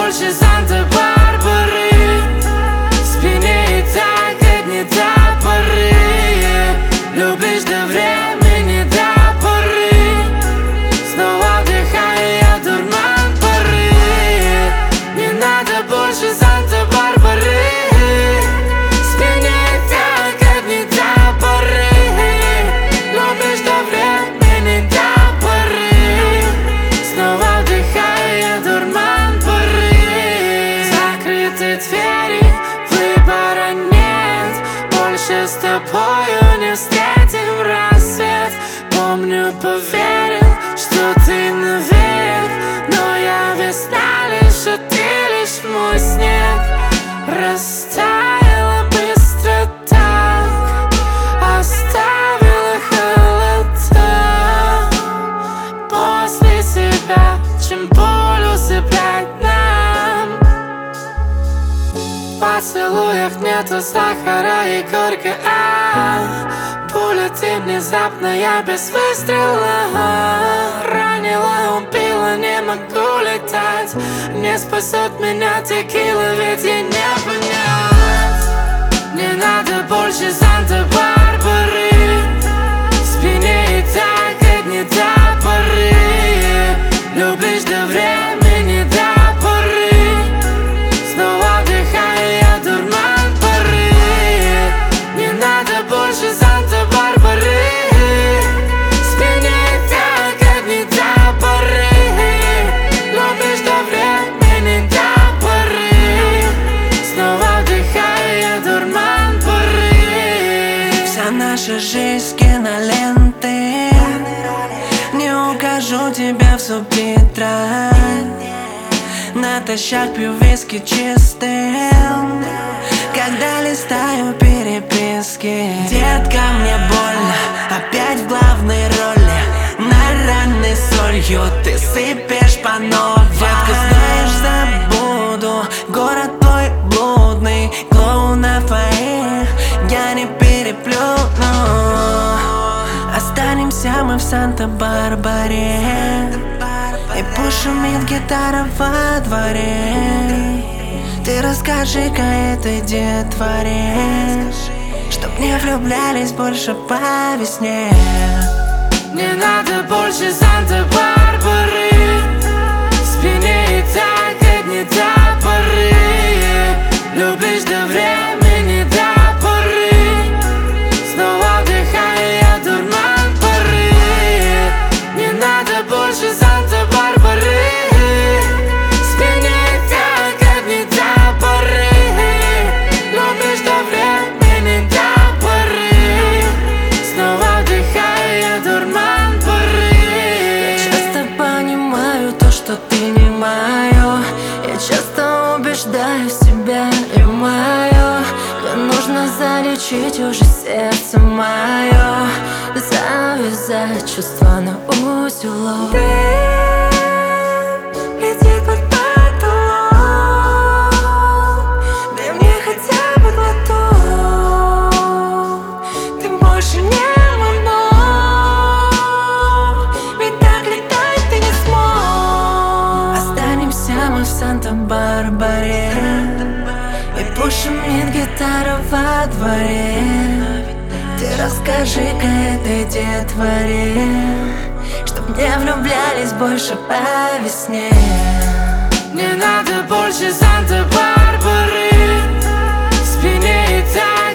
больше Санта-Барбары. В спине и так одни топоры. Любишь до времени, до поры. Снова вдыхаю я дурман поры. Не надо больше Санта-Барбары. В спине и так одни топоры. Любишь до времени, до поры. Снова вдыхаю я дурман поры. Закрыты двери, выбора нет. Больше с тобою не встретим рассвет. Помню, поверил, что ты навек, но я весна лишь, а ты лишь мой снег. Растаяла быстро так, оставила холода после себя, чем боль усыплять нам. В поцелуях нету сахара и горько, пуля ты внезапная без выстрела. Ранила, убила, не могу летать. Не спасет меня текила, ведь я не понять. Не надо больше Санта-Барбары. В спине и так одни топоры. Любишь до времени, до поры. Снова вдыхаю я дурман поры. Не надо больше Санта-Барбары. В спине и так одни топоры. Любишь до времени, до поры. Снова вдыхаю я дурман поры. Вся наша жизнь киноленты. Не укажу тебя в субтитрах. Натощак пью виски чистым, когда листаю переписки. Детка, мне больно, опять в главной роли. На раны солью ты сыпешь по новой. Детка, знаешь, забуду город твой блудный. Клоунов твоих я не переплюну. Останемся мы в Санта-Барбаре, и пусть шумит гитара во дворе. Ты расскажи-ка этой детворе, чтоб не влюблялись больше по весне. Не надо больше Санта-Барбары. В спине и так одни топоры. Любишь до времени, до поры. Снова вдыхаю я дурман поры. Не надо больше Санта-Барбары. В спине и так одни топоры. Любишь до времени, до поры. Снова вдыхаю я дурман поры. Я часто понимаю то, что ты не мое. Я часто убеждаю себя и мое. Мне нужно залечить уже сердце мое, завязать чувства на узелок. Летит под потолок. Дай мне хотя бы глоток. Ты больше не манок, ведь так летать ты не смог. Останемся мы в Санта-Барбаре, и пусть шумит гитара во дворе. Ты расскажи-ка этой детворе, чтоб не влюблялись больше по весне. Не надо больше Санта-Барбары. В спине и так